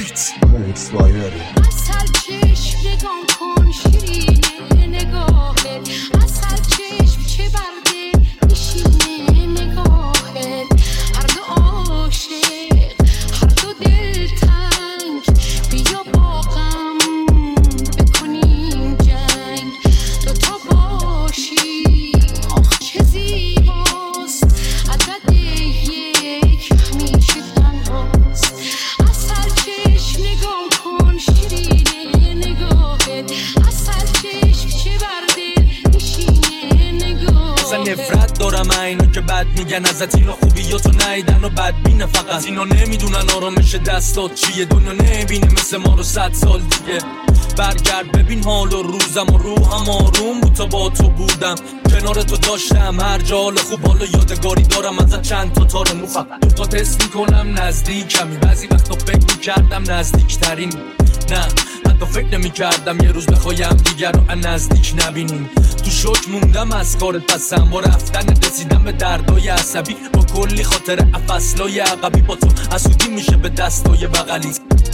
بیت اکسپایری. اصل چشم نگام کن شیرینه نگاهت، اصل چشم چه برده نشینه نگاهت. هر دو عاشق هر دو دلتنگ، بیا با غم بکنیم جنگ. دوتا باشی آخ چه زیباست، عدد یک همیشه تنهاست. اصل چشم نگام کن شیرینه نگاهت، اصل چشم چه برده نشینه نگاهت. اصلا نفرت دارم اینو که بد میگن ازت، اینا خوبیاتو نیدن و بدبینه فقط. اینا نمیدونن آرامش دستات چیه، دنیا نمیبینه مثل ما رو 100 سال دیگه. برگرد ببین حال و روزم و روحم آروم بود تا با تو بودم، کنار تو داشتم هر جا حال خوب. حالا یادگاری دارم ازت چند تا تار مو، فقط دوقات حس میکنم نزدیکمی. بعضی وقتا فکر میکردم نزدیکترین، نه حتی فکر نمیکردم یه روز بخوایم دیگر رو از نزدیک نبینیم. تو شوک موندم از کارت پسم، با رفتن رسیدم به دردای عصبی، با کلی خاطر افصلای عقبی. با تو حسودی میشه به دستای بغلی.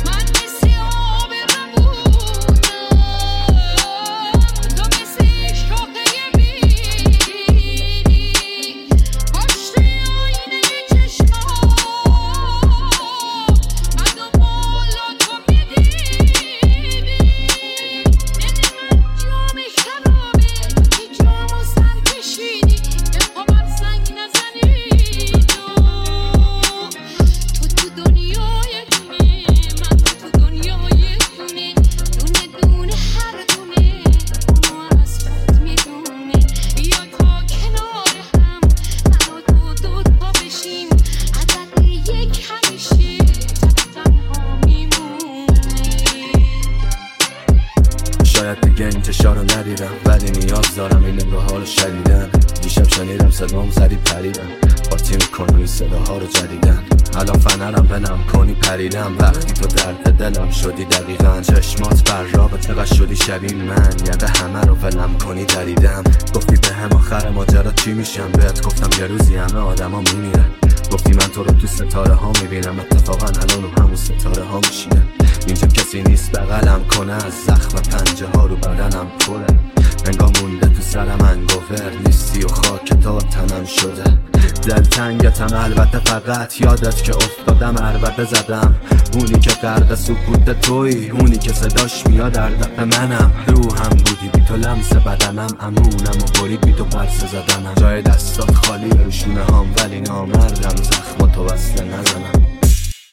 شاید دیگه انتشار رو ندیدم، ولی نیاز دارم این نگاه ها رو شدیدن. دیشب شنیدم صدام زدی پریدم، پارتی میکنی صداها رو جدیدن. الان فنرم بنم کنی پریدم، وقتی تو درد دلم شدی دقیقا. چشمات بر رابطه شدی شبیه من، یاد همه رو ولم کنی دریدم. گفتی به هم آخر ماجرا چی میشم، بهت گفتم یه روزی همه آدم ها میمیرن. گفتی من تو رو تو ستاره ها میبینم، اتفاقا الان رو همون ستاره ها میشینم. اینجا کسی نیست بغلم کنه، از زخم پنجه ها رو بدنم پره. انگار مونده تو سرم انگوور نیستی و خاک تا تنم شده. دلتنگتم البته، فقط یادت که افتادم عربده زدم. اونی که غرق سکوت تویی، اونی که صداش میاد در دفع منم. روحم بودی بی تو لمس بدنم، امونم و برید بی تو پرسه زدنم. جای دستات خالی رو شونه هام، ولی نامردم زخم تو وصله نزنم.